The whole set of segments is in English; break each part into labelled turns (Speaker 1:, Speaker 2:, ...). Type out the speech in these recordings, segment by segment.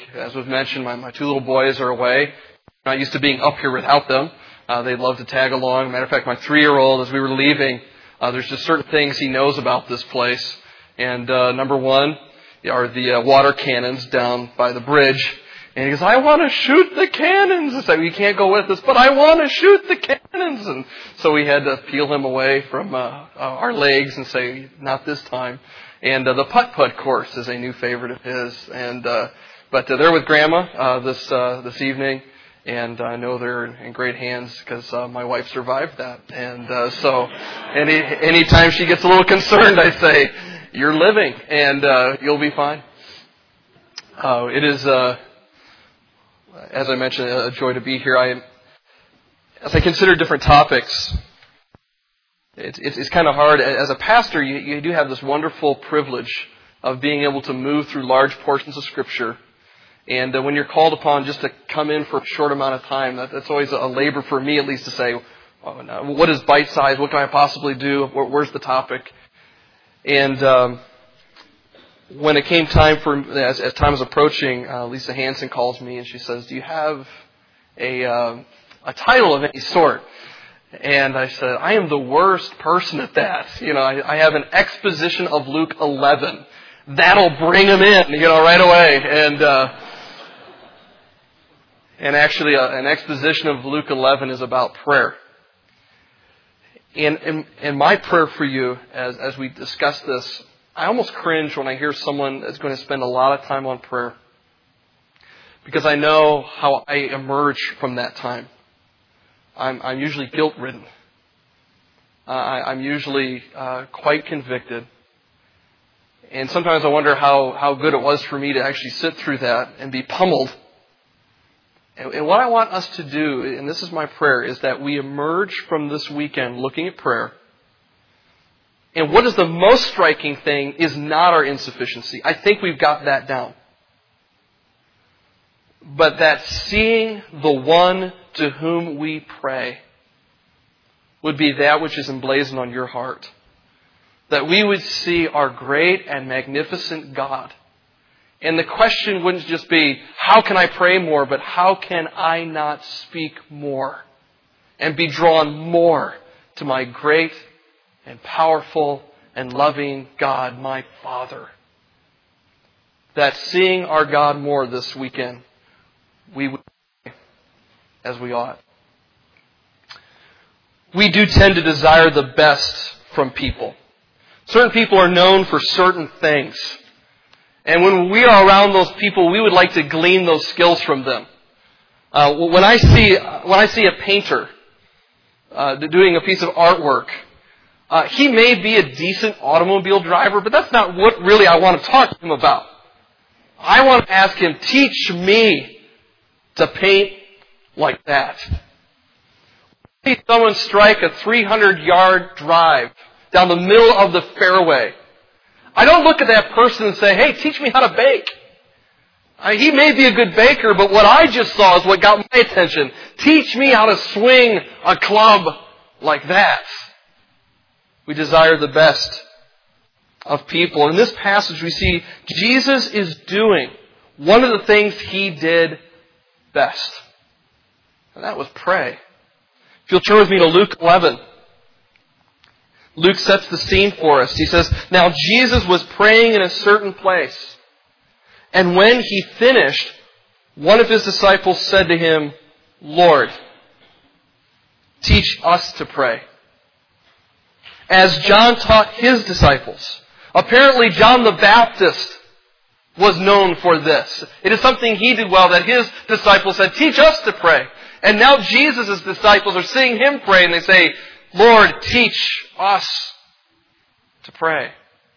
Speaker 1: As was mentioned, my two little boys are away. I'm not used to being up here without them. They love to tag along. Matter of fact, my 3-year-old, as we were leaving, there's just certain things he knows about this place. And number one are the water cannons down by the bridge. And he goes, I want to shoot the cannons. I said, you can't go with us, but I want to shoot the cannons. And so we had to peel him away from our legs and say, not this time. And the putt-putt course is a new favorite of his. And but they're with Grandma this evening. And I know they're in great hands because my wife survived that. And so anytime she gets a little concerned, I say, you're living and you'll be fine. It is... as I mentioned, a joy to be here. As I consider different topics, it's kind of hard. As a pastor, you do have this wonderful privilege of being able to move through large portions of Scripture. And when you're called upon just to come in for a short amount of time, that's always a labor for me, at least, to say, what is bite-sized? What can I possibly do? Where's the topic? And when it came time for, as time was approaching, Lisa Hansen calls me and she says, do you have a title of any sort? And I said, I am the worst person at that. I have an exposition of Luke 11. That'll bring them in, right away. And actually, an exposition of Luke 11 is about prayer. And my prayer for you, as we discuss this, I almost cringe when I hear someone that's going to spend a lot of time on prayer, because I know how I emerge from that time. I'm usually guilt-ridden. I'm usually quite convicted. And sometimes I wonder how good it was for me to actually sit through that and be pummeled. And what I want us to do, and this is my prayer, is that we emerge from this weekend looking at prayer. And what is the most striking thing is not our insufficiency. I think we've got that down. But that seeing the one to whom we pray would be that which is emblazoned on your heart. That we would see our great and magnificent God. And the question wouldn't just be, how can I pray more? But how can I not speak more? And be drawn more to my great and powerful and loving God, my Father. That seeing our God more this weekend, we would pray as we ought. We do tend to desire the best from people. Certain people are known for certain things. And when we are around those people, we would like to glean those skills from them. When I see a painter doing a piece of artwork, he may be a decent automobile driver, but that's not what really I want to talk to him about. I want to ask him, teach me to paint like that. See someone strike a 300-yard drive down the middle of the fairway. I don't look at that person and say, hey, teach me how to bake. He may be a good baker, but what I just saw is what got my attention. Teach me how to swing a club like that. We desire the best of people. In this passage, we see Jesus is doing one of the things He did best. And that was pray. If you'll turn with me to Luke 11. Luke sets the scene for us. He says, now Jesus was praying in a certain place. And when He finished, one of His disciples said to Him, Lord, teach us to pray, as John taught his disciples. Apparently, John the Baptist was known for this. It is something he did well, that his disciples said, teach us to pray. And now Jesus' disciples are seeing Him pray, and they say, Lord, teach us to pray.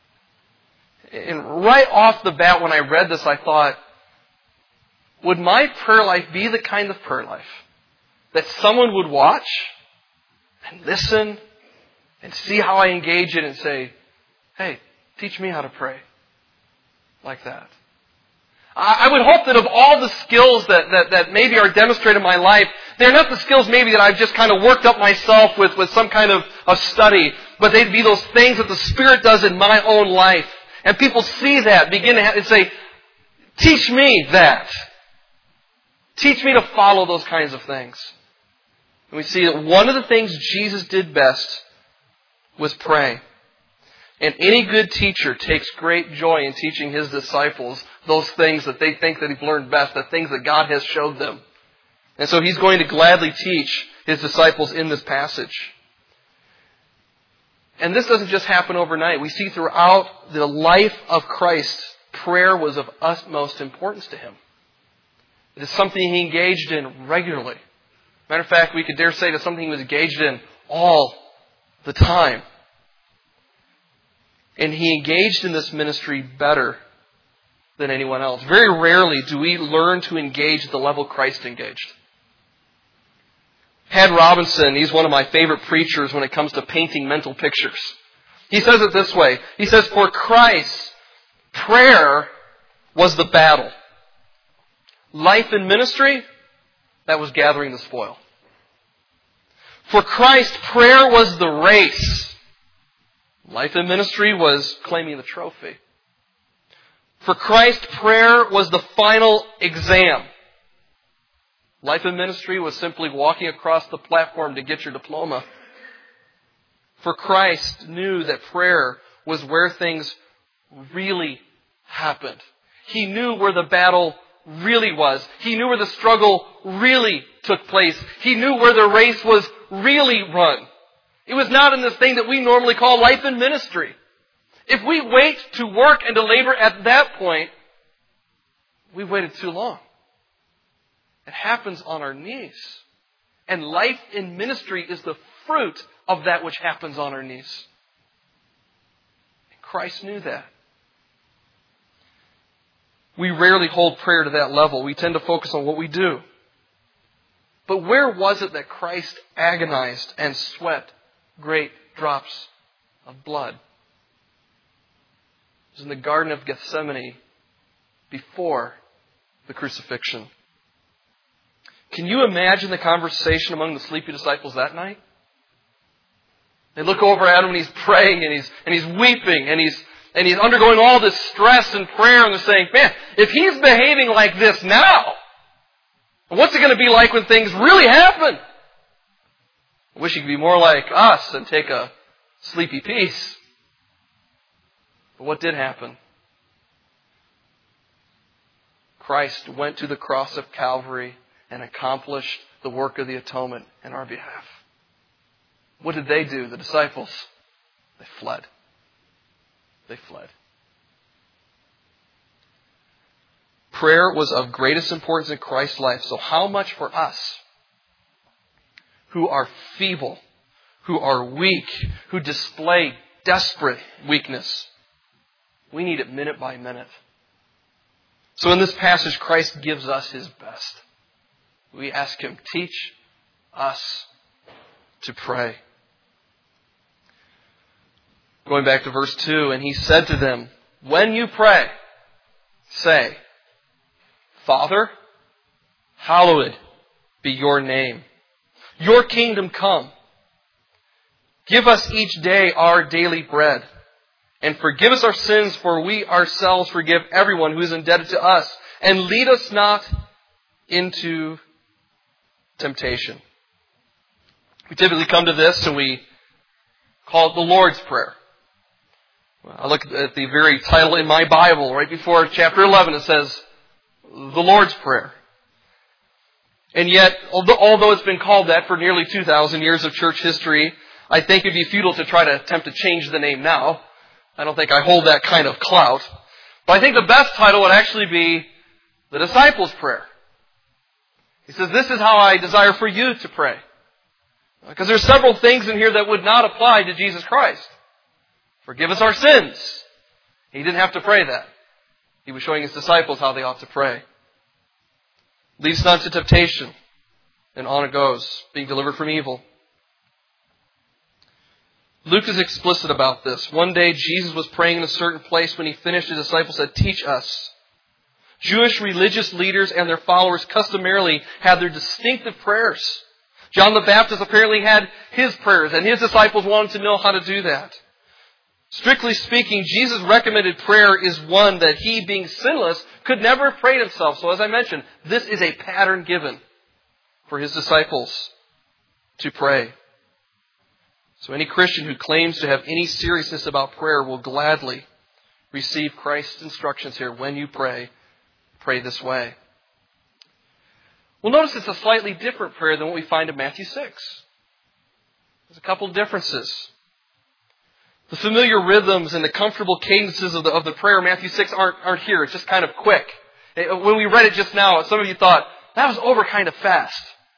Speaker 1: And right off the bat, when I read this, I thought, would my prayer life be the kind of prayer life that someone would watch and listen and see how I engage it and say, hey, teach me how to pray like that? I would hope that of all the skills that maybe are demonstrated in my life, they're not the skills maybe that I've just kind of worked up myself with some kind of study, but they'd be those things that the Spirit does in my own life. And people see that, begin to and say, Teach me that. Teach me to follow those kinds of things. And we see that one of the things Jesus did best was pray. And any good teacher takes great joy in teaching his disciples those things that they think that he's learned best, the things that God has showed them. And so he's going to gladly teach his disciples in this passage. And this doesn't just happen overnight. We see throughout the life of Christ, prayer was of utmost importance to him. It is something he engaged in regularly. Matter of fact, we could dare say it's something he was engaged in all the time. And he engaged in this ministry better than anyone else. Very rarely do we learn to engage at the level Christ engaged. Had Robinson, he's one of my favorite preachers when it comes to painting mental pictures. He says it this way. He says, for Christ, prayer was the battle. Life in ministry, that was gathering the spoil. For Christ, prayer was the race. Life in ministry was claiming the trophy. For Christ, prayer was the final exam. Life in ministry was simply walking across the platform to get your diploma. For Christ knew that prayer was where things really happened. He knew where the battle really was. He knew where the struggle really took place. He knew where the race was really run. It was not in this thing that we normally call life in ministry. If we wait to work and to labor at that point, we waited too long. It happens on our knees. And life in ministry is the fruit of that which happens on our knees. And Christ knew that. We rarely hold prayer to that level. We tend to focus on what we do. But where was it that Christ agonized and sweat great drops of blood? It was in the Garden of Gethsemane before the crucifixion. Can you imagine the conversation among the sleepy disciples that night? They look over at him and he's praying and he's weeping and he's undergoing all this stress and prayer, and they're saying, man, if he's behaving like this now, what's it going to be like when things really happen? I wish he could be more like us and take a sleepy piece. But what did happen? Christ went to the cross of Calvary and accomplished the work of the atonement in our behalf. What did they do, the disciples? They fled. They fled. Prayer was of greatest importance in Christ's life. So how much for us who are feeble, who are weak, who display desperate weakness? We need it minute by minute. So in this passage, Christ gives us His best. We ask Him, teach us to pray. Going back to verse 2, and He said to them, when you pray, say, Father, hallowed be your name. Your kingdom come. Give us each day our daily bread. And forgive us our sins, for we ourselves forgive everyone who is indebted to us. And lead us not into temptation. We typically come to this and we call it the Lord's Prayer. I look at the very title in my Bible, right before chapter 11, it says, the Lord's Prayer. And yet, although it's been called that for nearly 2,000 years of church history, I think it'd be futile to try to attempt to change the name now. I don't think I hold that kind of clout. But I think the best title would actually be the Disciples' Prayer. He says, this is how I desire for you to pray. Because there's several things in here that would not apply to Jesus Christ. Forgive us our sins. He didn't have to pray that. He was showing His disciples how they ought to pray. Lead us not into temptation. And on it goes, being delivered from evil. Luke is explicit about this. One day Jesus was praying in a certain place. When He finished, His disciples said, teach us. Jewish religious leaders and their followers customarily had their distinctive prayers. John the Baptist apparently had his prayers, and his disciples wanted to know how to do that. Strictly speaking, Jesus' recommended prayer is one that he, being sinless, could never have prayed himself. So as I mentioned, this is a pattern given for his disciples to pray. So any Christian who claims to have any seriousness about prayer will gladly receive Christ's instructions here. When you pray, pray this way. Well, notice it's a slightly different prayer than what we find in Matthew 6. There's a couple of differences. The familiar rhythms and the comfortable cadences of the prayer in Matthew 6 aren't here. It's just kind of quick. When we read it just now, some of you thought, that was over kind of fast.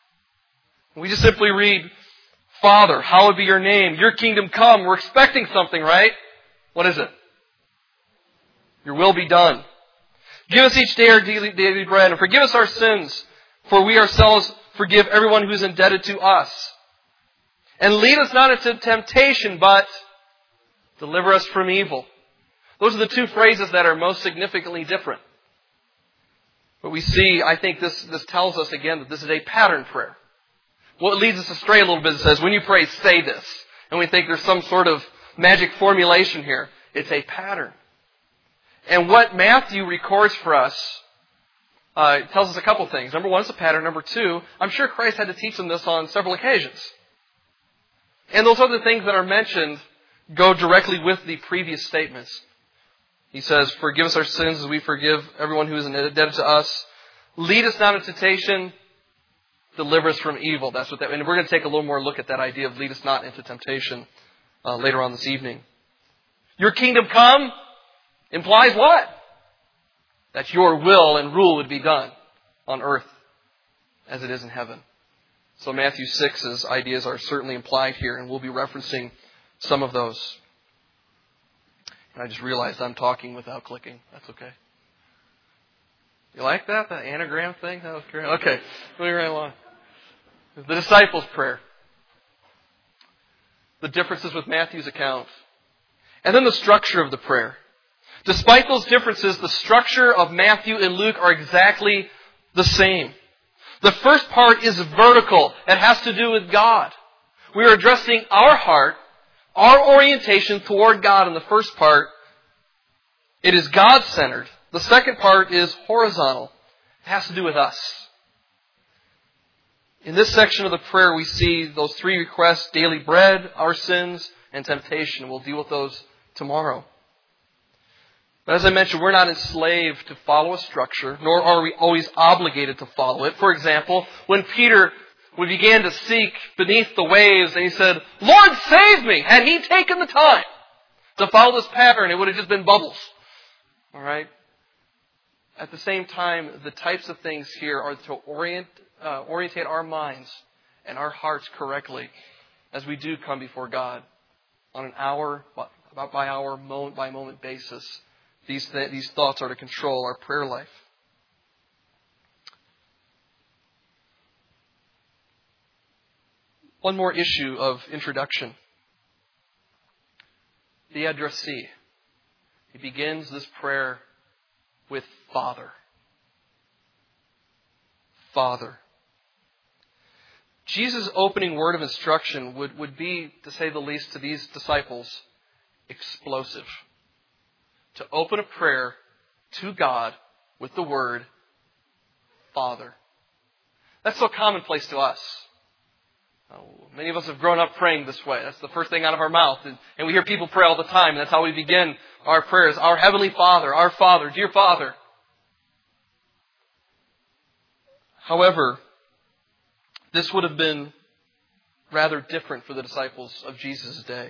Speaker 1: We just simply read, Father, hallowed be your name. Your kingdom come. We're expecting something, right? What is it? Your will be done. Give us each day our daily bread, and forgive us our sins, for we ourselves forgive everyone who is indebted to us. And lead us not into temptation, but deliver us from evil. Those are the two phrases that are most significantly different. But we see, I think this tells us again that this is a pattern prayer. What leads us astray a little bit, it says, when you pray, say this. And we think there's some sort of magic formulation here. It's a pattern. And what Matthew records for us tells us a couple things. Number one, it's a pattern. Number two, I'm sure Christ had to teach them this on several occasions. And those other things that are mentioned go directly with the previous statements. He says, forgive us our sins as we forgive everyone who is indebted to us. Lead us not into temptation. Deliver us from evil. That's what and we're going to take a little more look at that idea of lead us not into temptation later on this evening. Your kingdom come implies what? That your will and rule would be done on earth as it is in heaven. So Matthew 6's ideas are certainly implied here, and we'll be referencing some of those. And I just realized I'm talking without clicking. That's okay. You like that? That anagram thing? That was great. Okay. Moving right along. The disciples' prayer. The differences with Matthew's account. And then the structure of the prayer. Despite those differences, the structure of Matthew and Luke are exactly the same. The first part is vertical. It has to do with God. We are addressing our heart, our orientation toward God in the first part. It is God-centered. The second part is horizontal. It has to do with us. In this section of the prayer, we see those three requests: daily bread, our sins, and temptation. We'll deal with those tomorrow. But as I mentioned, we're not enslaved to follow a structure, nor are we always obligated to follow it. For example, when Peter began to seek beneath the waves and he said, Lord, save me! Had he taken the time to follow this pattern, it would have just been bubbles. All right? At the same time, the types of things here are to orientate our minds and our hearts correctly as we do come before God on an hour by hour, moment by moment basis. These thoughts are to control our prayer life. One more issue of introduction. The addressee. He begins this prayer with Father. Father. Jesus' opening word of instruction would be, to say the least, to these disciples, explosive. To open a prayer to God with the word Father. That's so commonplace to us. Many of us have grown up praying this way. That's the first thing out of our mouth. And we hear people pray all the time. And that's how we begin our prayers. Our Heavenly Father, our Father, dear Father. However, this would have been rather different for the disciples of Jesus' day.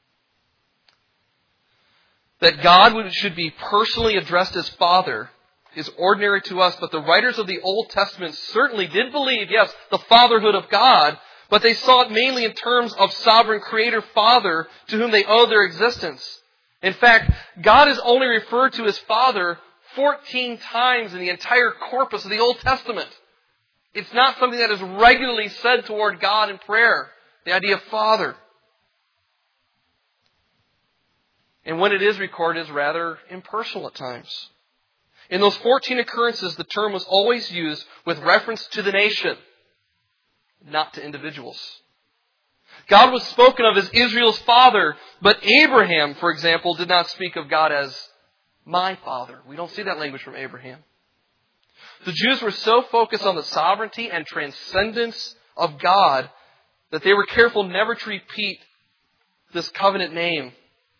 Speaker 1: That God should be personally addressed as Father is ordinary to us, but the writers of the Old Testament certainly did believe, yes, the fatherhood of God, but they saw it mainly in terms of sovereign Creator Father to whom they owe their existence. In fact, God is only referred to as Father 14 times in the entire corpus of the Old Testament. It's not something that is regularly said toward God in prayer, the idea of Father. And when it is recorded, it's rather impersonal at times. In those 14 occurrences, the term was always used with reference to the nation, not to individuals. God was spoken of as Israel's father, but Abraham, for example, did not speak of God as my father. We don't see that language from Abraham. The Jews were so focused on the sovereignty and transcendence of God that they were careful never to repeat this covenant name,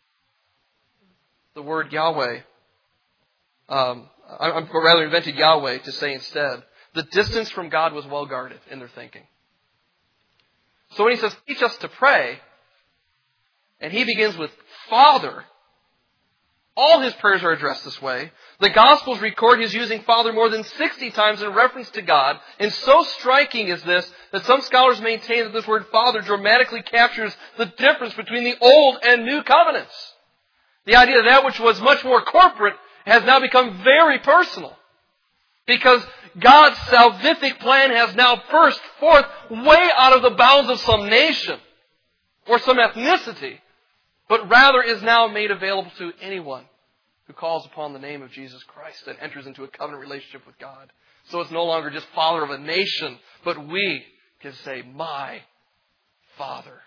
Speaker 1: the word Yahweh. I invented Yahweh to say instead. The distance from God was well guarded in their thinking. So when he says, teach us to pray, and he begins with Father, all his prayers are addressed this way. The Gospels record his using Father more than 60 times in reference to God. And so striking is this that some scholars maintain that this word Father dramatically captures the difference between the Old and New Covenants. The idea that which was much more corporate has now become very personal. Because God's salvific plan has now burst forth way out of the bounds of some nation or some ethnicity, but rather is now made available to anyone who calls upon the name of Jesus Christ and enters into a covenant relationship with God. So it's no longer just Father of a nation, but we can say, my Father.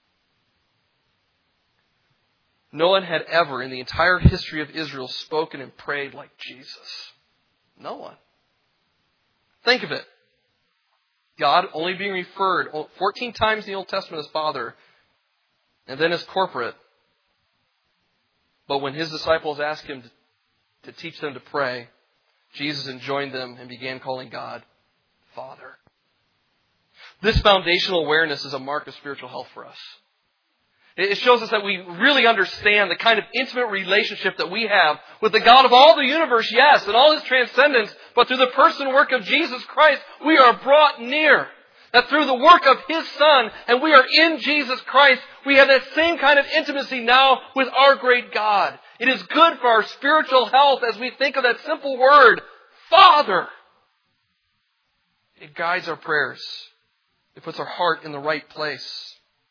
Speaker 1: No one had ever in the entire history of Israel spoken and prayed like Jesus. No one. Think of it. God only being referred 14 times in the Old Testament as Father, and then as corporate. But when his disciples asked him to teach them to pray, Jesus enjoined them and began calling God Father. This foundational awareness is a mark of spiritual health for us. It shows us that we really understand the kind of intimate relationship that we have with the God of all the universe, yes, and all His transcendence, but through the person and work of Jesus Christ, we are brought near. That through the work of His Son, and we are in Jesus Christ, we have that same kind of intimacy now with our great God. It is good for our spiritual health as we think of that simple word, Father. It guides our prayers. It puts our heart in the right place.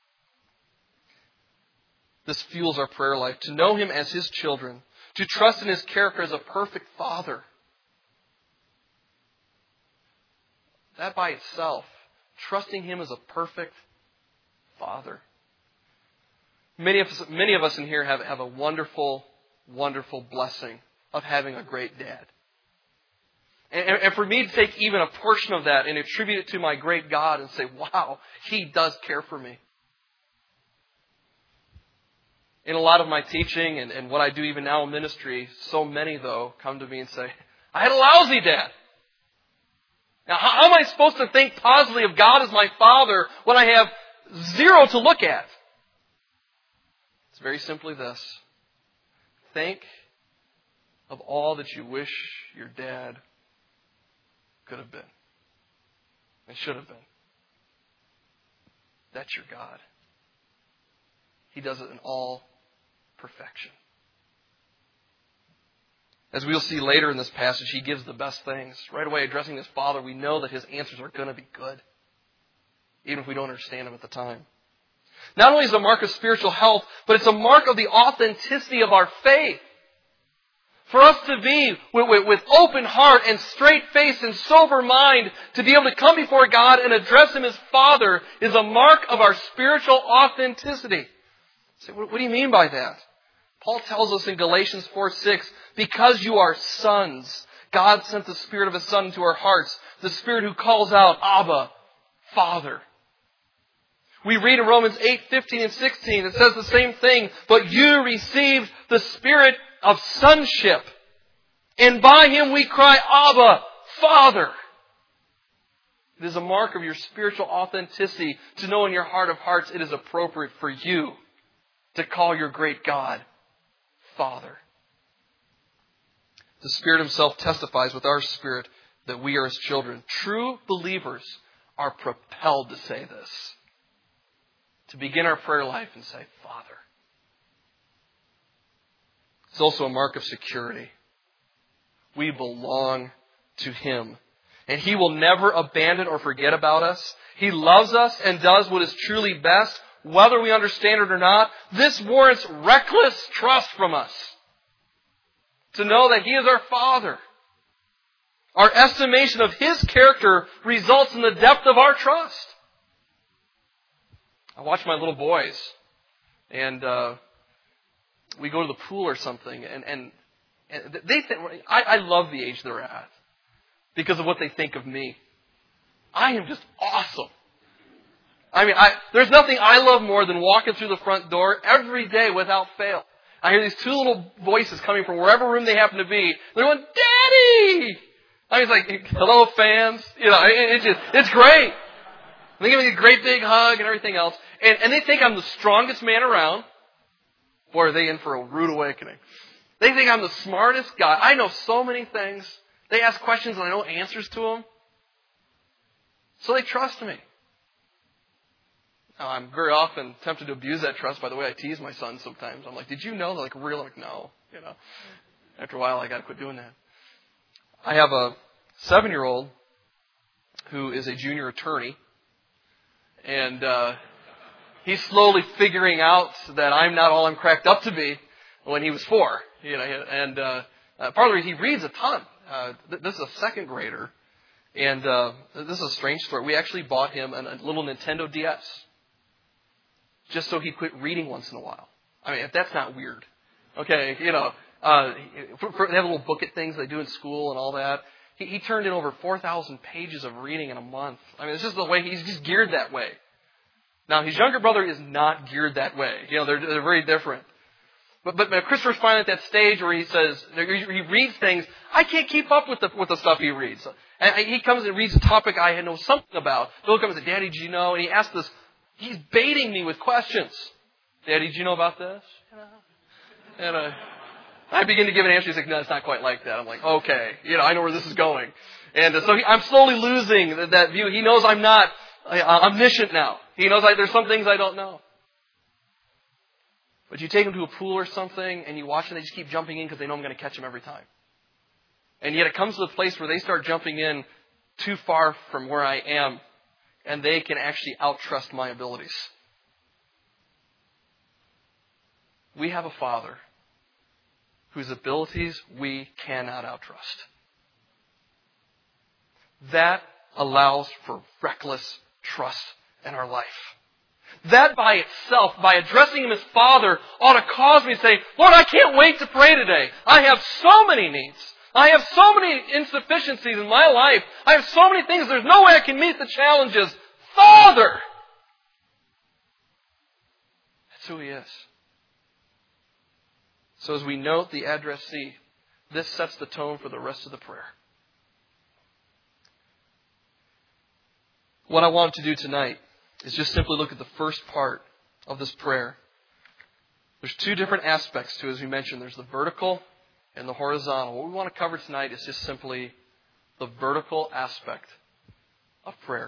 Speaker 1: This fuels our prayer life. To know Him as His children. To trust in His character as a perfect Father. That by itself, trusting Him as a perfect Father. Many of us in here have a wonderful, wonderful blessing of having a great dad. And for me to take even a portion of that and attribute it to my great God and say, wow, He does care for me. In a lot of my teaching and what I do even now in ministry, so many, though, come to me and say, I had a lousy dad. Now, how am I supposed to think positively of God as my Father when I have zero to look at? It's very simply this. Think of all that you wish your dad could have been and should have been. That's your God. He does it in all perfection. As we'll see later in this passage, He gives the best things. Right away, addressing this Father, we know that His answers are going to be good, even if we don't understand them at the time. Not only is it a mark of spiritual health, but it's a mark of the authenticity of our faith. For us to be with open heart and straight face and sober mind, to be able to come before God and address Him as Father, is a mark of our spiritual authenticity. So what do you mean by that? Paul tells us in Galatians 4:6, because you are sons, God sent the Spirit of His Son into our hearts, the Spirit who calls out, Abba, Father. We read in Romans 8:15 and 16, it says the same thing, but you received the Spirit of sonship, and by Him we cry, Abba, Father. It is a mark of your spiritual authenticity to know in your heart of hearts it is appropriate for you to call your great God Father. The Spirit Himself testifies with our spirit that we are His children. True believers are propelled to say this. To begin our prayer life and say, Father. It's also a mark of security. We belong to Him. And He will never abandon or forget about us. He loves us and does what is truly best, whether we understand it or not. This warrants reckless trust from us. To know that He is our Father. Our estimation of His character results in the depth of our trust. I watch my little boys, and we go to the pool or something, and they think, I love the age they're at because of what they think of me. I am just awesome. I mean, there's nothing I love more than walking through the front door every day without fail. I hear these two little voices coming from wherever room they happen to be. They're going, Daddy! I mean, it's like, hello, fans. It's great. They give me a great big hug and everything else. And they think I'm the strongest man around. Boy, are they in for a rude awakening. They think I'm the smartest guy. I know so many things. They ask questions and I know answers to them. So they trust me. Now, I'm very often tempted to abuse that trust by the way I tease my son sometimes. I'm like, did you know? They're like, really? I'm like, no. After a while, I got to quit doing that. I have a 7-year-old who is a junior attorney. And he's slowly figuring out that I'm not all I'm cracked up to be when he was 4. And part of the reason he reads a ton. This is a 2nd grader. And this is a strange story. We actually bought him a little Nintendo DS just so he'd quit reading once in a while. I mean, if that's not weird. Okay, they have little booklet things they do in school and all that. He turned in over 4,000 pages of reading in a month. I mean, it's just the way he's just geared that way. Now, his younger brother is not geared that way. They're very different. But Christopher's finally at that stage where he says, he reads things. I can't keep up with the stuff he reads. And he comes and reads a topic I know something about. He'll come and say, Daddy, did you know? And he asks this, he's baiting me with questions. Daddy, did you know about this? And I begin to give an answer. He's like, no, it's not quite like that. I'm like, okay, I know where this is going. And so I'm slowly losing that view. He knows I'm not omniscient now. He knows there's some things I don't know. But you take them to a pool or something and you watch them, they just keep jumping in because they know I'm going to catch them every time. And yet it comes to the place where they start jumping in too far from where I am and they can actually outtrust my abilities. We have a Father whose abilities we cannot outrust. That allows for reckless trust in our life. That by itself, by addressing Him as Father, ought to cause me to say, Lord, I can't wait to pray today. I have so many needs. I have so many insufficiencies in my life. I have so many things. There's no way I can meet the challenges. Father! That's who He is. So as we note the addressee, this sets the tone for the rest of the prayer. What I want to do tonight is just simply look at the first part of this prayer. There's 2 different aspects to it, as we mentioned. There's the vertical and the horizontal. What we want to cover tonight is just simply the vertical aspect of prayer.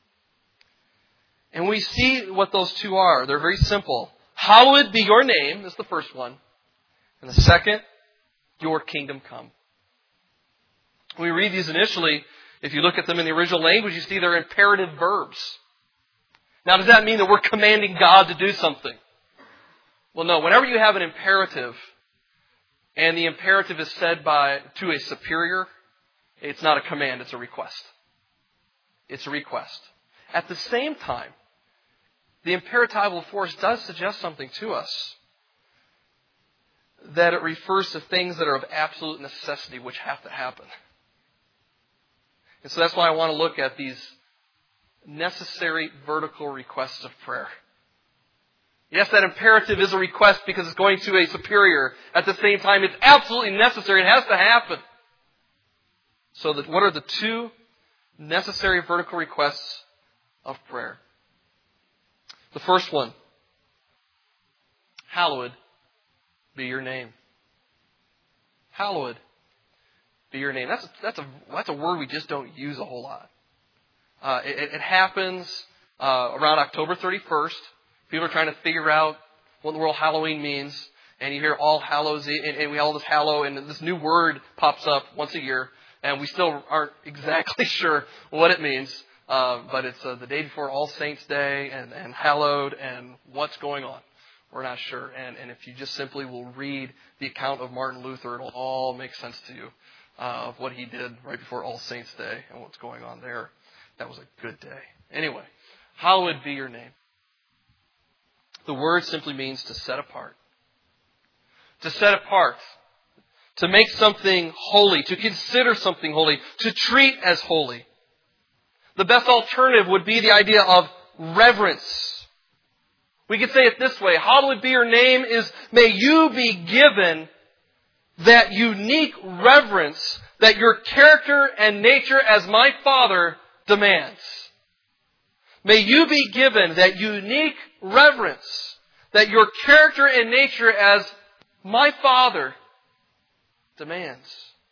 Speaker 1: And we see what those 2 are. They're very simple. Hallowed be your name is the first one. And the second, your kingdom come. When we read these initially, if you look at them in the original language, you see they're imperative verbs. Now, does that mean that we're commanding God to do something? Well, no. Whenever you have an imperative, and the imperative is said to a superior, it's not a command, it's a request. It's a request. At the same time, the imperatival force does suggest something to us. That it refers to things that are of absolute necessity, which have to happen. And so that's why I want to look at these necessary vertical requests of prayer. Yes, that imperative is a request because it's going to a superior. At the same time, it's absolutely necessary. It has to happen. So what are the 2 necessary vertical requests of prayer? The first one, hallowed be your name. Hallowed be your name. That's a word we just don't use a whole lot. It happens around October 31st. People are trying to figure out what in the world Halloween means. And you hear All Hallows, and we all this hallow, and this new word pops up once a year. And we still aren't exactly sure what it means. But it's the day before All Saints' Day and hallowed and what's going on. We're not sure. And if you just simply will read the account of Martin Luther, it'll all make sense to you of what he did right before All Saints' Day and what's going on there. That was a good day. Anyway, hallowed be your name. The word simply means to set apart. To set apart. To make something holy. To consider something holy. To treat as holy. The best alternative would be the idea of reverence. We could say it this way. Hallowed be your name is, may you be given that unique reverence that your character and nature as my Father demands. May you be given that unique reverence that your character and nature as my Father demands.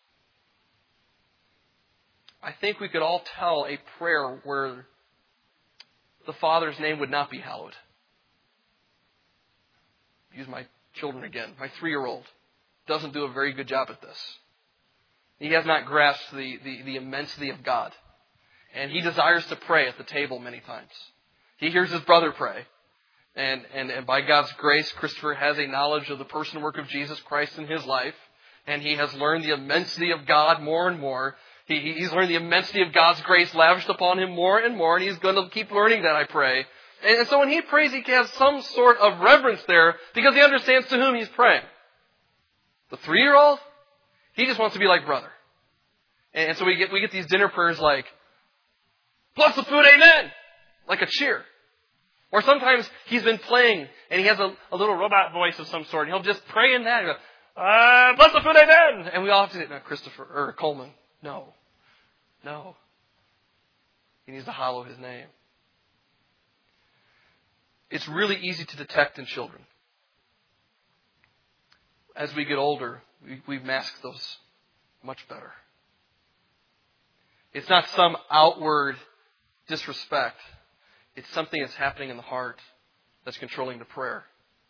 Speaker 1: I think we could all tell a prayer where the Father's name would not be hallowed. Use my children again. My 3-year-old doesn't do a very good job at this. He has not grasped the immensity of God. And he desires to pray at the table many times. He hears his brother pray. And by God's grace, Christopher has a knowledge of the person and work of Jesus Christ in his life. And he has learned the immensity of God more and more. He's learned the immensity of God's grace lavished upon him more and more. And he's going to keep learning that, I pray. And so when he prays, he has some sort of reverence there because he understands to whom he's praying. The 3-year-old, he just wants to be like brother. And so we get these dinner prayers like, bless the food, amen! Like a cheer. Or sometimes he's been playing and he has a little robot voice of some sort. And he'll just pray in that. And go, bless the food, amen! And we all have to say, no, Christopher, or Coleman, no. He needs to hallow his name. It's really easy to detect in children. As we get older, we mask those much better. It's not some outward disrespect. It's something that's happening in the heart that's controlling the prayer.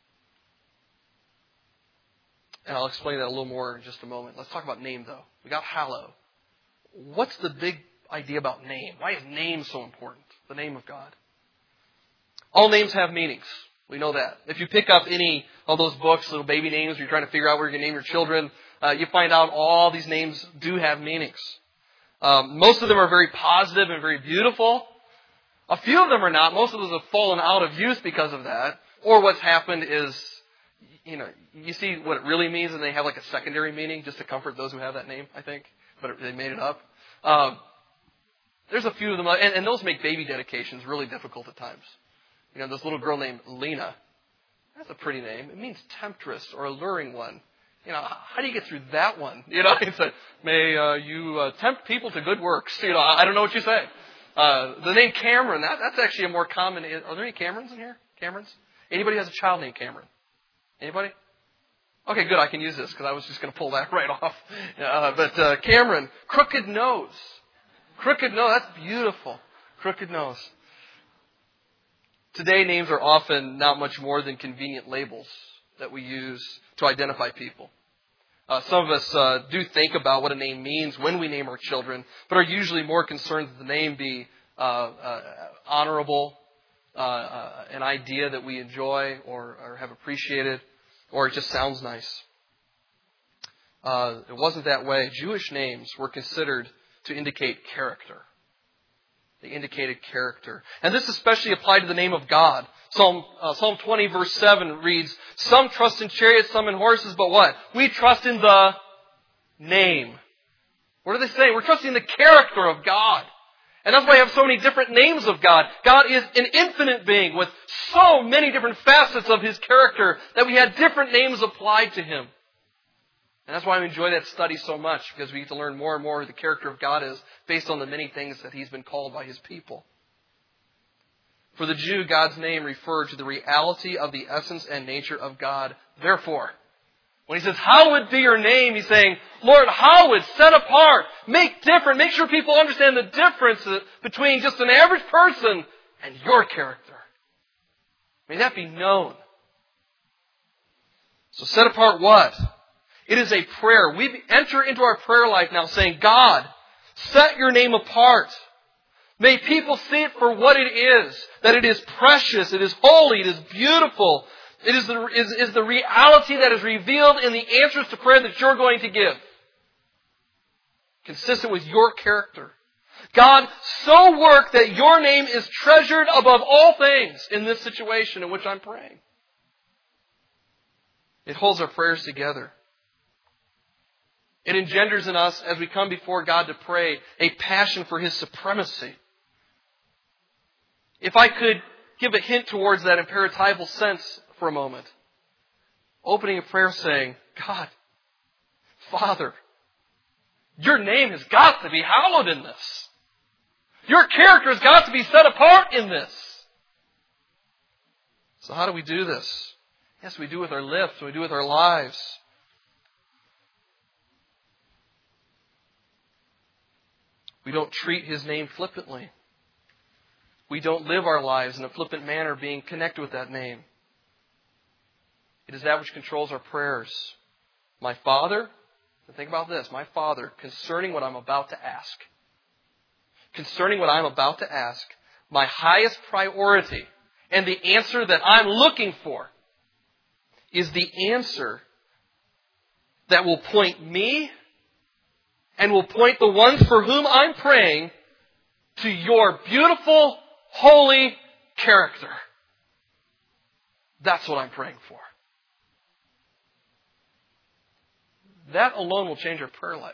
Speaker 1: And I'll explain that a little more in just a moment. Let's talk about name, though. We got hallow. What's the big idea about name? Why is name so important? The name of God. All names have meanings. We know that. If you pick up any of those books, little baby names, where you're trying to figure out where you're going to name your children, you find out all these names do have meanings. Most of them are very positive and very beautiful. A few of them are not. Most of those have fallen out of use because of that. Or what's happened is, you see what it really means and they have like a secondary meaning just to comfort those who have that name, I think. But they made it up. There's a few of them, and those make baby dedications really difficult at times. This little girl named Lena. That's a pretty name. It means temptress or alluring one. How do you get through that one? It's a, may you tempt people to good works. I don't know what you say. The name Cameron, that's actually a more common. Are there any Camerons in here? Camerons? Anybody has a child named Cameron? Anybody? Okay, good. I can use this because I was just going to pull that right off. But Cameron, crooked nose. Crooked nose, that's beautiful. Crooked nose. Today, names are often not much more than convenient labels that we use to identify people. Some of us do think about what a name means when we name our children, but are usually more concerned that the name be honorable, an idea that we enjoy or have appreciated, or it just sounds nice. It wasn't that way. Jewish names were considered to indicate character. They indicated character. And this especially applied to the name of God. Psalm 20 verse 7 reads, some trust in chariots, some in horses, but what? We trust in the name. What do they say? We're trusting the character of God. And that's why we have so many different names of God. God is an infinite being with so many different facets of His character that we had different names applied to Him. And that's why I enjoy that study so much, because we get to learn more and more who the character of God is based on the many things that He's been called by His people. For the Jew, God's name referred to the reality of the essence and nature of God. Therefore, when He says, hallowed be your name, He's saying, Lord, hallowed, set apart, make different, make sure people understand the difference between just an average person and your character. May that be known. So set apart what? It is a prayer. We enter into our prayer life now saying, God, set your name apart. May people see it for what it is, that it is precious, it is holy, it is beautiful. It is the reality that is revealed in the answers to prayer that you're going to give. Consistent with your character. God, so work that your name is treasured above all things in this situation in which I'm praying. It holds our prayers together. It engenders in us, as we come before God to pray, a passion for His supremacy. If I could give a hint towards that imperatival sense for a moment, opening a prayer saying, God, Father, your name has got to be hallowed in this. Your character has got to be set apart in this. So how do we do this? Yes, we do with our lips, we do with our lives. We don't treat His name flippantly. We don't live our lives in a flippant manner being connected with that name. It is that which controls our prayers. My Father, and think about this, my Father, concerning what I'm about to ask. Concerning what I'm about to ask, my highest priority and the answer that I'm looking for is the answer that will point me and will point the ones for whom I'm praying to your beautiful, holy character. That's what I'm praying for. That alone will change our prayer life.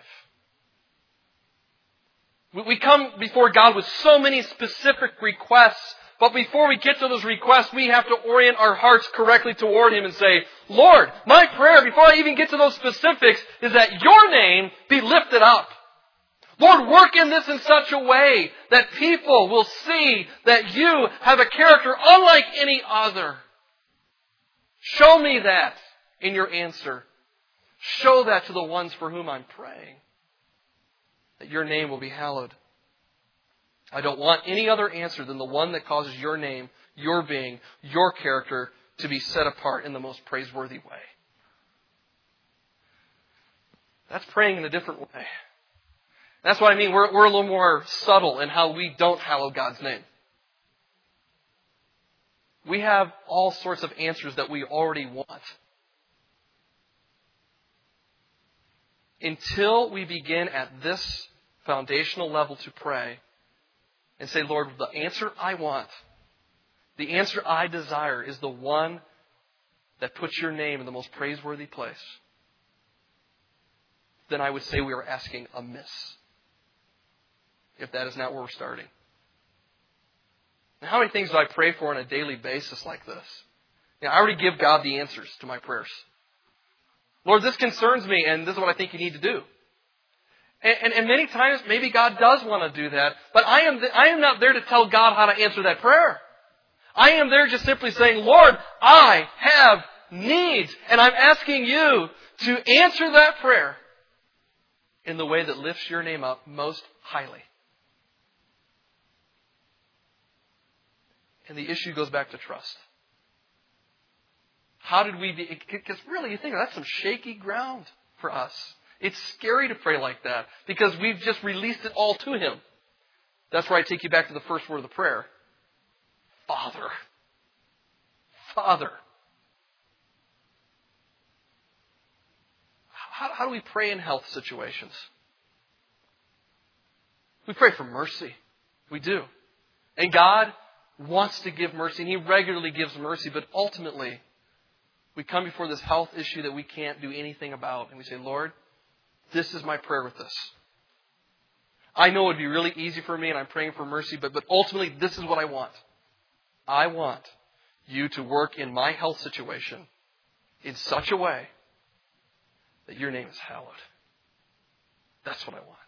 Speaker 1: We come before God with so many specific requests, but before we get to those requests, we have to orient our hearts correctly toward Him and say, Lord, my prayer, before I even get to those specifics, is that your name be lifted up. Lord, work in this in such a way that people will see that you have a character unlike any other. Show me that in your answer. Show that to the ones for whom I'm praying, that your name will be hallowed. I don't want any other answer than the one that causes your name, your being, your character to be set apart in the most praiseworthy way. That's praying in a different way. That's what I mean. We're a little more subtle in how we don't hallow God's name. We have all sorts of answers that we already want. Until we begin at this foundational level to pray and say, Lord, the answer I want, the answer I desire is the one that puts your name in the most praiseworthy place, then I would say we are asking amiss, if that is not where we're starting. Now, how many things do I pray for on a daily basis like this? I already give God the answers to my prayers. Lord, this concerns me, and this is what I think you need to do. And many times, maybe God does want to do that, but I am not there to tell God how to answer that prayer. I am there just simply saying, Lord, I have needs, and I'm asking you to answer that prayer in the way that lifts your name up most highly. And the issue goes back to trust. How did we be? Because really, you think that's some shaky ground for us. It's scary to pray like that because we've just released it all to Him. That's where I take you back to the first word of the prayer. Father. Father. How do we pray in health situations? We pray for mercy. We do. And God wants to give mercy, and He regularly gives mercy, but ultimately, we come before this health issue that we can't do anything about, and we say, Lord, this is my prayer with this. I know it would be really easy for me, and I'm praying for mercy, but ultimately, this is what I want. I want you to work in my health situation in such a way that your name is hallowed. That's what I want.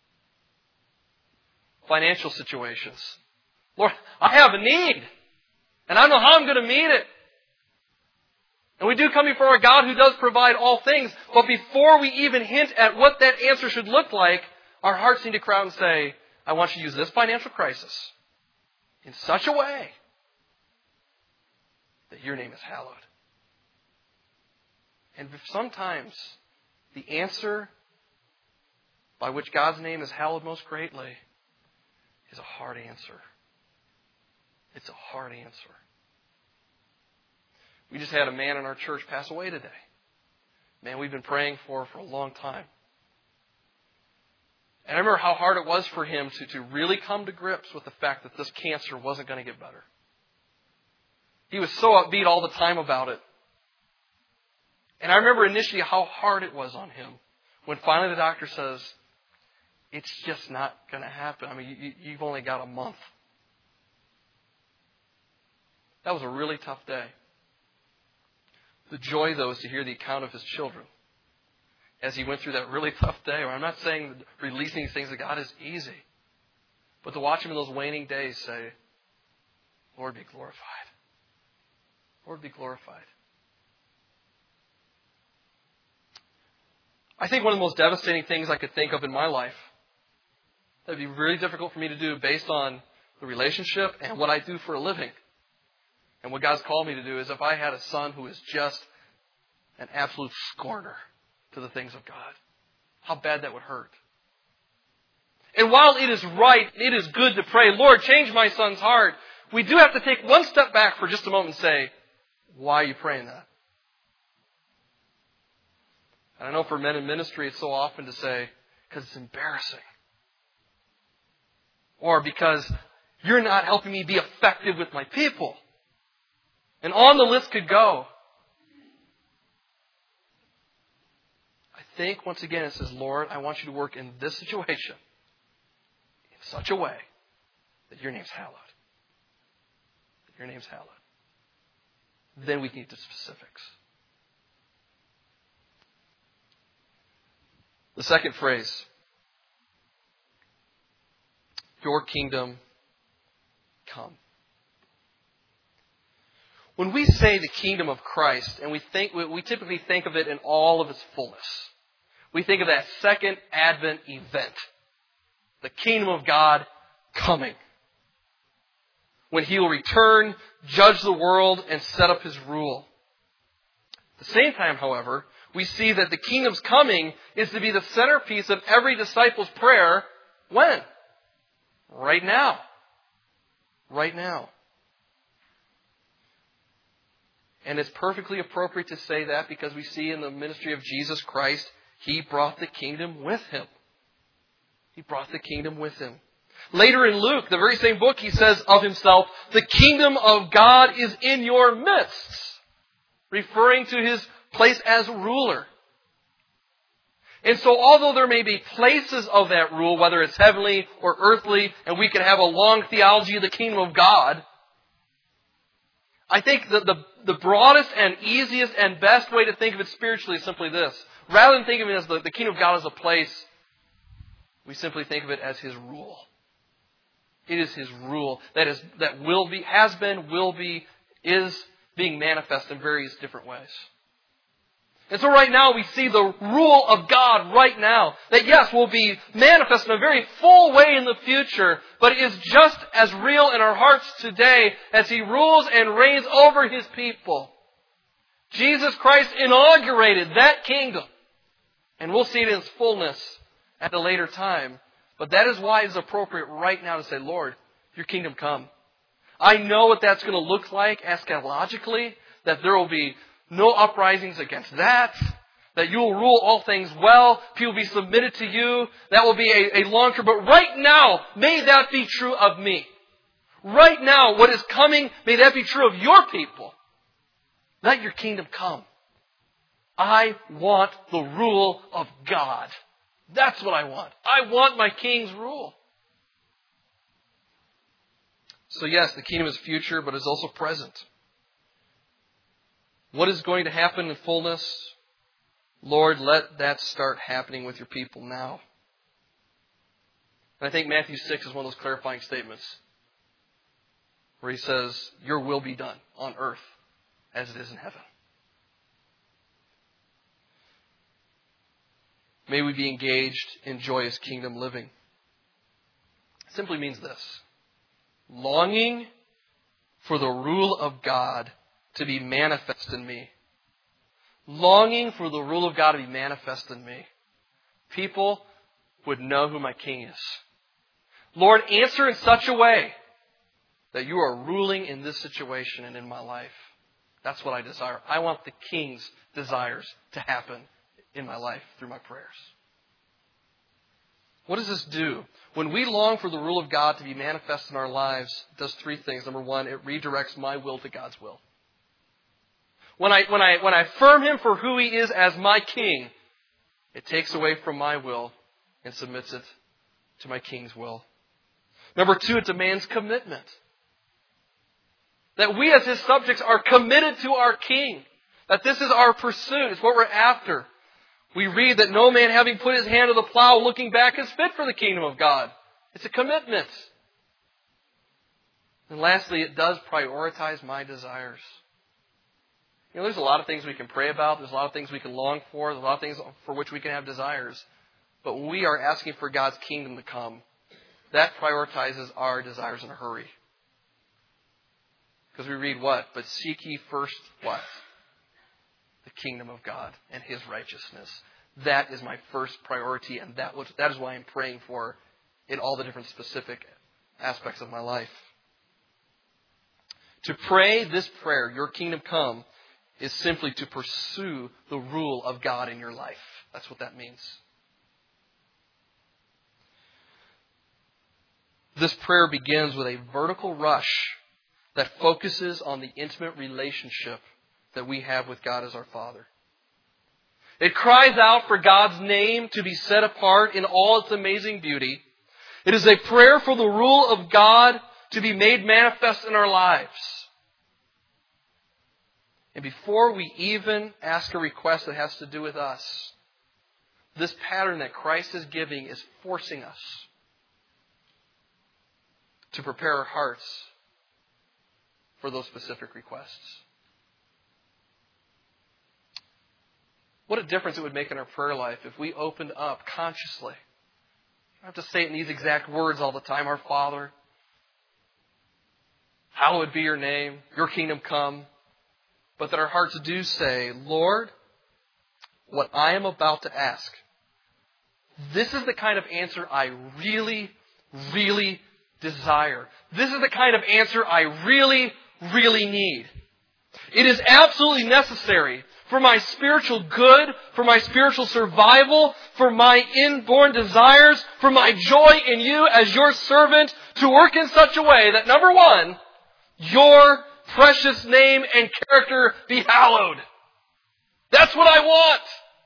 Speaker 1: Financial situations. Lord, I have a need, and I don't know how I'm going to meet it. And we do come before a God who does provide all things, but before we even hint at what that answer should look like, our hearts need to cry out and say, I want you to use this financial crisis in such a way that your name is hallowed. And sometimes the answer by which God's name is hallowed most greatly is a hard answer. It's a hard answer. We just had a man in our church pass away today. Man, we've been praying for a long time. And I remember how hard it was for him to really come to grips with the fact that this cancer wasn't going to get better. He was so upbeat all the time about it. And I remember initially how hard it was on him when finally the doctor says, it's just not going to happen. I mean, you've only got a month. That was a really tough day. The joy, though, is to hear the account of his children as he went through that really tough day. I'm not saying that releasing these things to God is easy, but to watch him in those waning days say, Lord, be glorified. Lord, be glorified. I think one of the most devastating things I could think of in my life that would be really difficult for me to do based on the relationship and what I do for a living and what God's called me to do is if I had a son who is just an absolute scorner to the things of God. How bad that would hurt. And while it is right, it is good to pray, Lord, change my son's heart, we do have to take one step back for just a moment and say, why are you praying that? And I know for men in ministry, it's so often to say, because it's embarrassing. Or because you're not helping me be effective with my people. And on the list could go. I think, once again, it says, Lord, I want you to work in this situation in such a way that your name's hallowed. That your name's hallowed. Then we get to specifics. The second phrase, your kingdom come. When we say the kingdom of Christ, and we typically think of it in all of its fullness. We think of that second Advent event. The kingdom of God coming. When He will return, judge the world, and set up His rule. At the same time, however, we see that the kingdom's coming is to be the centerpiece of every disciple's prayer. When? Right now. Right now. And it's perfectly appropriate to say that because we see in the ministry of Jesus Christ, He brought the kingdom with Him. He brought the kingdom with Him. Later in Luke, the very same book, He says of Himself, the kingdom of God is in your midst. Referring to His place as ruler. And so although there may be places of that rule, whether it's heavenly or earthly, and we can have a long theology of the kingdom of God, I think that the broadest and easiest and best way to think of it spiritually is simply this. Rather than think of it as the kingdom of God as a place, we simply think of it as His rule. It is His rule that will be, has been, will be, is being manifest in various different ways. And so right now we see the rule of God right now. That yes, will be manifest in a very full way in the future, but it is just as real in our hearts today as He rules and reigns over His people. Jesus Christ inaugurated that kingdom. And we'll see it in its fullness at a later time. But that is why it's appropriate right now to say, Lord, your kingdom come. I know what that's going to look like eschatologically, that there will be no uprisings against that. That you will rule all things well. People will be submitted to you. That will be a long term. But right now, may that be true of me. Right now, what is coming, may that be true of your people. Let your kingdom come. I want the rule of God. That's what I want. I want my King's rule. So yes, the kingdom is future, but it's also present. What is going to happen in fullness? Lord, let that start happening with your people now. And I think Matthew 6 is one of those clarifying statements where He says, your will be done on earth as it is in heaven. May we be engaged in joyous kingdom living. It simply means this. Longing for the rule of God to be manifest in me. Longing for the rule of God to be manifest in me. People would know who my King is. Lord, answer in such a way that you are ruling in this situation and in my life. That's what I desire. I want the King's desires to happen in my life through my prayers. What does this do? When we long for the rule of God to be manifest in our lives, it does three things. Number one, it redirects my will to God's will. when I affirm Him for who He is as my King, it takes away from my will and submits it to my King's will. Number 2, it demands commitment. That we as His subjects are committed to our King. That this is our pursuit. It's what we're after. We read that no man having put his hand to the plow looking back is fit for the kingdom of God. It's a commitment. And lastly, it does prioritize my desires. There's a lot of things we can pray about. There's a lot of things we can long for. There's a lot of things for which we can have desires. But when we are asking for God's kingdom to come, that prioritizes our desires in a hurry. Because we read what? But seek ye first what? The kingdom of God and His righteousness. That is my first priority, and that is why I'm praying for in all the different specific aspects of my life. To pray this prayer, your kingdom come, is simply to pursue the rule of God in your life. That's what that means. This prayer begins with a vertical rush that focuses on the intimate relationship that we have with God as our Father. It cries out for God's name to be set apart in all its amazing beauty. It is a prayer for the rule of God to be made manifest in our lives. And before we even ask a request that has to do with us, this pattern that Christ is giving is forcing us to prepare our hearts for those specific requests. What a difference it would make in our prayer life if we opened up consciously. I don't have to say it in these exact words all the time. Our Father, hallowed be your name, your kingdom come. But that our hearts do say, Lord, what I am about to ask, this is the kind of answer I really, really desire. This is the kind of answer I really, really need. It is absolutely necessary for my spiritual good, for my spiritual survival, for my inborn desires, for my joy in you as your servant, to work in such a way that, number one, your precious name and character be hallowed. That's what I want.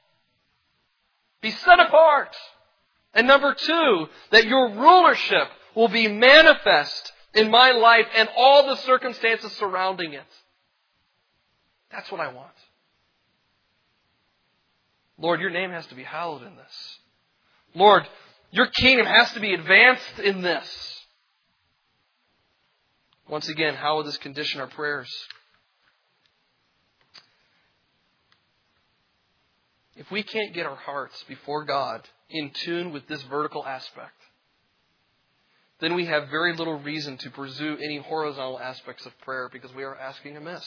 Speaker 1: Be set apart. And number two, that your rulership will be manifest in my life and all the circumstances surrounding it. That's what I want. Lord, your name has to be hallowed in this. Lord, your kingdom has to be advanced in this. Once again, how will this condition our prayers? If we can't get our hearts before God in tune with this vertical aspect, then we have very little reason to pursue any horizontal aspects of prayer because we are asking amiss.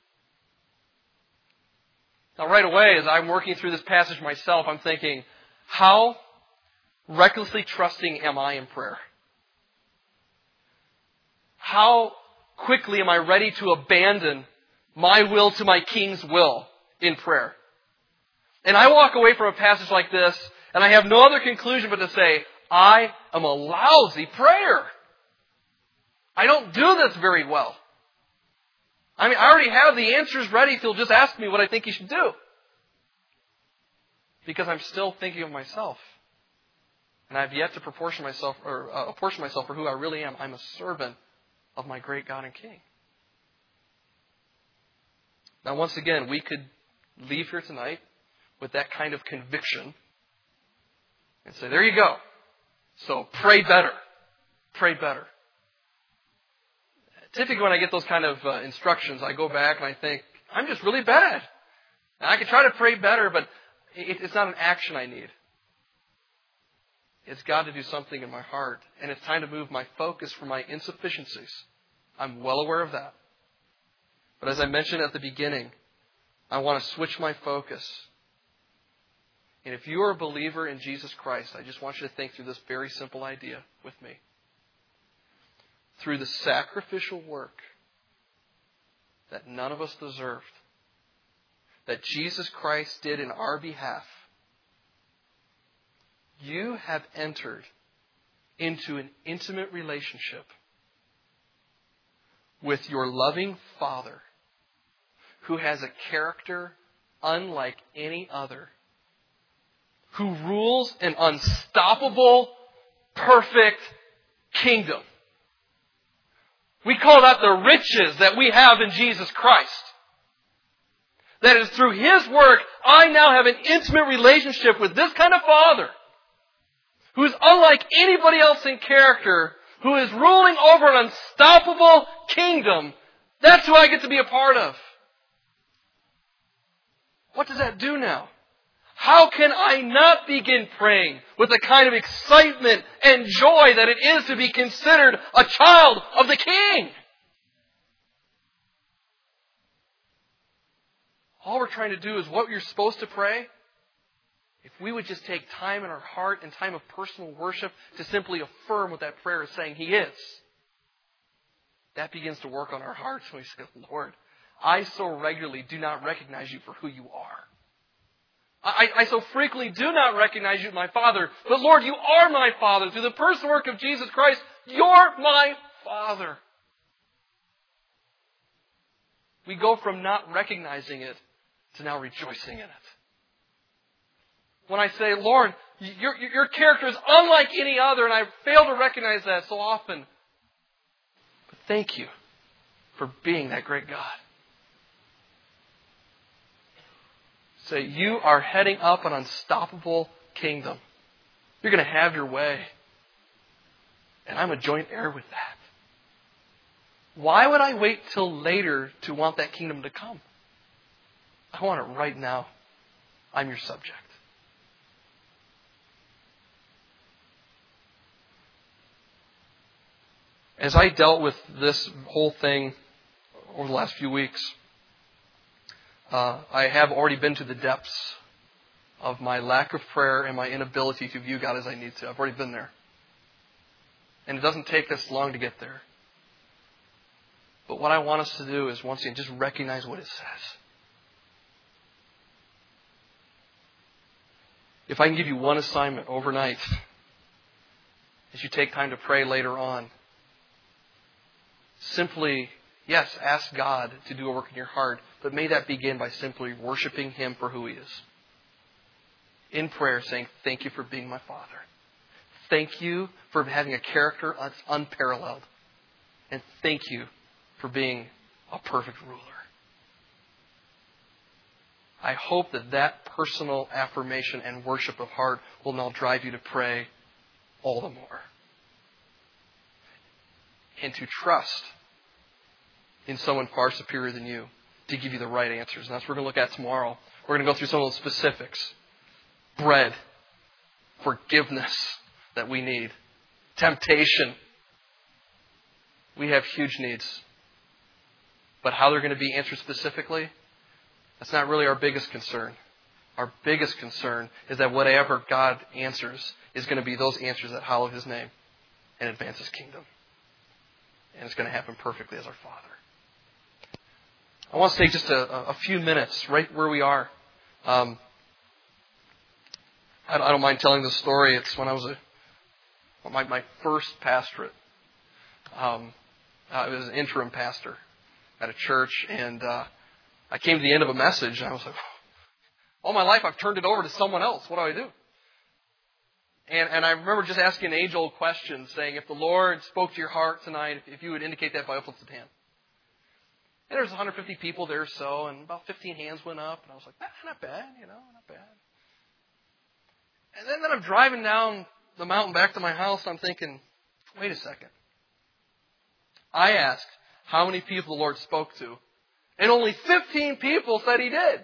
Speaker 1: Now, right away, as I'm working through this passage myself, I'm thinking, how recklessly trusting am I in prayer? How quickly am I ready to abandon my will to my King's will in prayer? And I walk away from a passage like this, and I have no other conclusion but to say, I am a lousy prayer. I don't do this very well. I already have the answers ready if you'll just ask me what I think you should do. Because I'm still thinking of myself. And I've yet to apportion myself for who I really am. I'm a servant of my great God and King. Now, once again, we could leave here tonight with that kind of conviction and say, there you go. So pray better. Pray better. Typically when I get those kind of instructions, I go back and I think, I'm just really bad. And I can try to pray better, but it's not an action I need. It's God to do something in my heart. And it's time to move my focus from my insufficiencies. I'm well aware of that. But as I mentioned at the beginning, I want to switch my focus. And if you are a believer in Jesus Christ, I just want you to think through this very simple idea with me. Through the sacrificial work that none of us deserved, that Jesus Christ did in our behalf, you have entered into an intimate relationship with your loving Father, who has a character unlike any other, who rules an unstoppable, perfect kingdom. We call that the riches that we have in Jesus Christ. That is through His work, I now have an intimate relationship with this kind of Father, who is unlike anybody else in character, who is ruling over an unstoppable kingdom. That's who I get to be a part of. What does that do now? How can I not begin praying with the kind of excitement and joy that it is to be considered a child of the King? All we're trying to do is what you're supposed to pray. If we would just take time in our heart and time of personal worship to simply affirm what that prayer is saying He is, that begins to work on our hearts when we say, Lord, I so regularly do not recognize You for who You are. I so frequently do not recognize You as my Father, but Lord, You are my Father. Through the personal work of Jesus Christ, You're my Father. We go from not recognizing it to now rejoicing in it. When I say, Lord, your character is unlike any other, and I fail to recognize that so often. But thank You for being that great God. Say, You are heading up an unstoppable kingdom. You're going to have Your way. And I'm a joint heir with that. Why would I wait till later to want that kingdom to come? I want it right now. I'm Your subject. As I dealt with this whole thing over the last few weeks, I have already been to the depths of my lack of prayer and my inability to view God as I need to. I've already been there. And it doesn't take us long to get there. But what I want us to do is, once again, just recognize what it says. If I can give you one assignment overnight, as you take time to pray later on, simply, yes, ask God to do a work in your heart, but may that begin by simply worshiping Him for who He is. In prayer, saying, thank You for being my Father. Thank You for having a character that's unparalleled. And thank You for being a perfect ruler. I hope that that personal affirmation and worship of heart will now drive you to pray all the more. And to trust in someone far superior than you to give you the right answers. And that's what we're going to look at tomorrow. We're going to go through some of those specifics. Bread, forgiveness that we need, temptation. We have huge needs. But how they're going to be answered specifically, that's not really our biggest concern. Our biggest concern is that whatever God answers is going to be those answers that hallow His name and advance His kingdom. And it's going to happen perfectly as our Father. I want to take just a few minutes right where we are. I don't mind telling this story. It's when I was my first pastorate. I was an interim pastor at a church, and I came to the end of a message, and I was like, all my life I've turned it over to someone else. What do I do? And I remember just asking an age-old question, saying, if the Lord spoke to your heart tonight, if you would indicate that by uplifted hand. And there was 150 people there or so, and about 15 hands went up, and I was like, not bad, not bad. And then I'm driving down the mountain back to my house, and I'm thinking, wait a second. I asked how many people the Lord spoke to, and only 15 people said He did.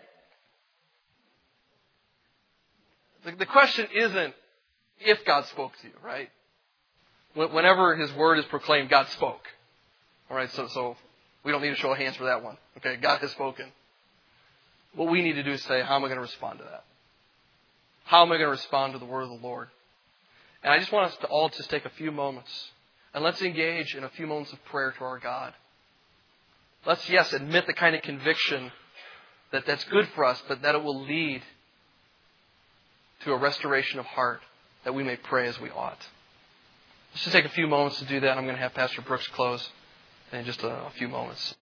Speaker 1: The question isn't if God spoke to you, right? Whenever His word is proclaimed, God spoke. All right, so we don't need a show of hands for that one. Okay, God has spoken. What we need to do is say, how am I going to respond to that? How am I going to respond to the word of the Lord? And I just want us to all just take a few moments, and let's engage in a few moments of prayer to our God. Let's, yes, admit the kind of conviction that's good for us, but that it will lead to a restoration of heart, that we may pray as we ought. Let's just take a few moments to do that. I'm going to have Pastor Brooks close in just a few moments.